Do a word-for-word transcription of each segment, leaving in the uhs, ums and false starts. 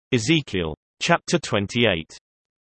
Ezekiel chapter twenty-eight.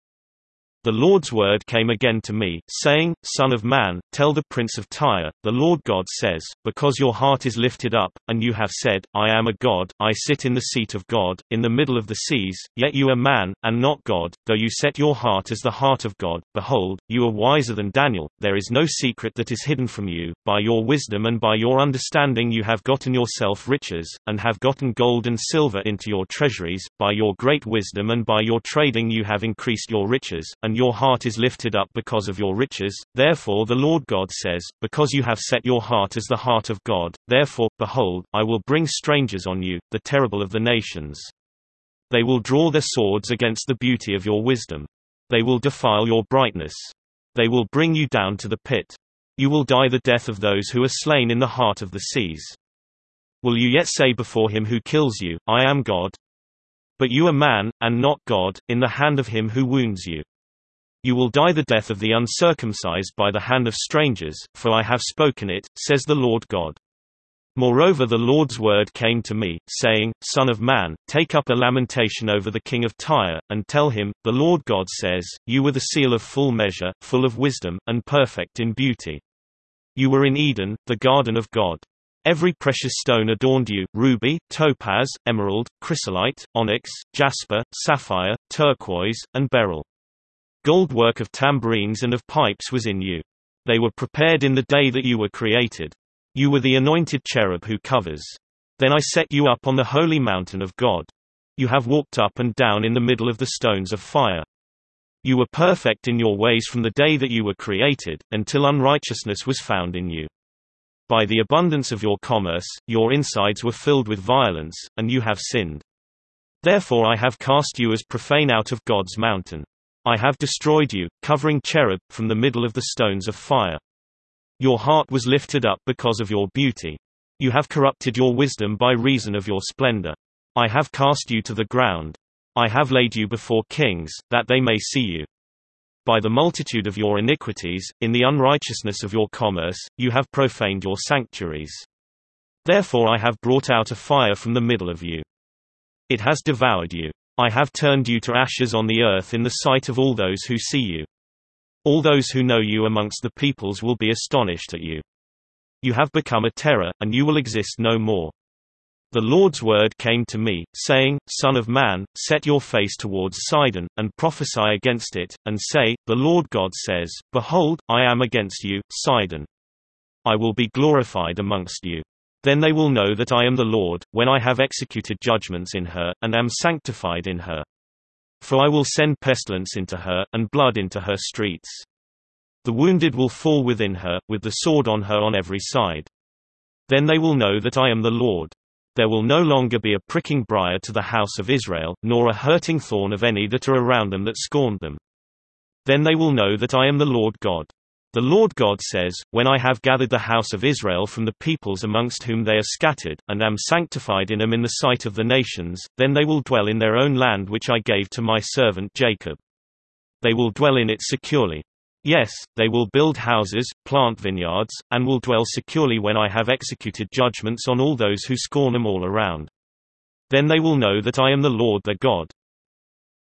The Lord's word came again to me, saying, Son of man, tell the prince of Tyre, the Lord God says, because your heart is lifted up, and you have said, I am a god, I sit in the seat of God, in the middle of the seas, yet you are man, and not God, though you set your heart as the heart of God, behold, you are wiser than Daniel, there is no secret that is hidden from you, by your wisdom and by your understanding you have gotten yourself riches, and have gotten gold and silver into your treasuries, by your great wisdom and by your trading you have increased your riches, and your heart is lifted up because of your riches. Therefore the Lord God says, because you have set your heart as the heart of God, therefore, behold, I will bring strangers on you, the terrible of the nations. They will draw their swords against the beauty of your wisdom. They will defile your brightness. They will bring you down to the pit. You will die the death of those who are slain in the heart of the seas. Will you yet say before him who kills you, I am God? But you are man, and not God, in the hand of him who wounds you. You will die the death of the uncircumcised by the hand of strangers, for I have spoken it, says the Lord God. Moreover the Lord's word came to me, saying, Son of man, take up a lamentation over the king of Tyre, and tell him, the Lord God says, you were the seal of full measure, full of wisdom, and perfect in beauty. You were in Eden, the garden of God. Every precious stone adorned you, ruby, topaz, emerald, chrysolite, onyx, jasper, sapphire, turquoise, and beryl. Gold work of tambourines and of pipes was in you. They were prepared in the day that you were created. You were the anointed cherub who covers. Then I set you up on the holy mountain of God. You have walked up and down in the middle of the stones of fire. You were perfect in your ways from the day that you were created, until unrighteousness was found in you. By the abundance of your commerce, your insides were filled with violence, and you have sinned. Therefore I have cast you as profane out of God's mountain. I have destroyed you, covering cherub, from the middle of the stones of fire. Your heart was lifted up because of your beauty. You have corrupted your wisdom by reason of your splendor. I have cast you to the ground. I have laid you before kings, that they may see you. By the multitude of your iniquities, in the unrighteousness of your commerce, you have profaned your sanctuaries. Therefore I have brought out a fire from the middle of you. It has devoured you. I have turned you to ashes on the earth in the sight of all those who see you. All those who know you amongst the peoples will be astonished at you. You have become a terror, and you will exist no more. The Lord's word came to me, saying, Son of man, set your face towards Sidon, and prophesy against it, and say, The Lord God says, Behold, I am against you, Sidon. I will be glorified amongst you. Then they will know that I am the Lord, when I have executed judgments in her, and am sanctified in her. For I will send pestilence into her, and blood into her streets. The wounded will fall within her, with the sword on her on every side. Then they will know that I am the Lord. There will no longer be a pricking briar to the house of Israel, nor a hurting thorn of any that are around them that scorned them. Then they will know that I am the Lord God. The Lord God says, When I have gathered the house of Israel from the peoples amongst whom they are scattered, and am sanctified in them in the sight of the nations, then they will dwell in their own land which I gave to my servant Jacob. They will dwell in it securely. Yes, they will build houses, plant vineyards, and will dwell securely when I have executed judgments on all those who scorn them all around. Then they will know that I am the Lord their God.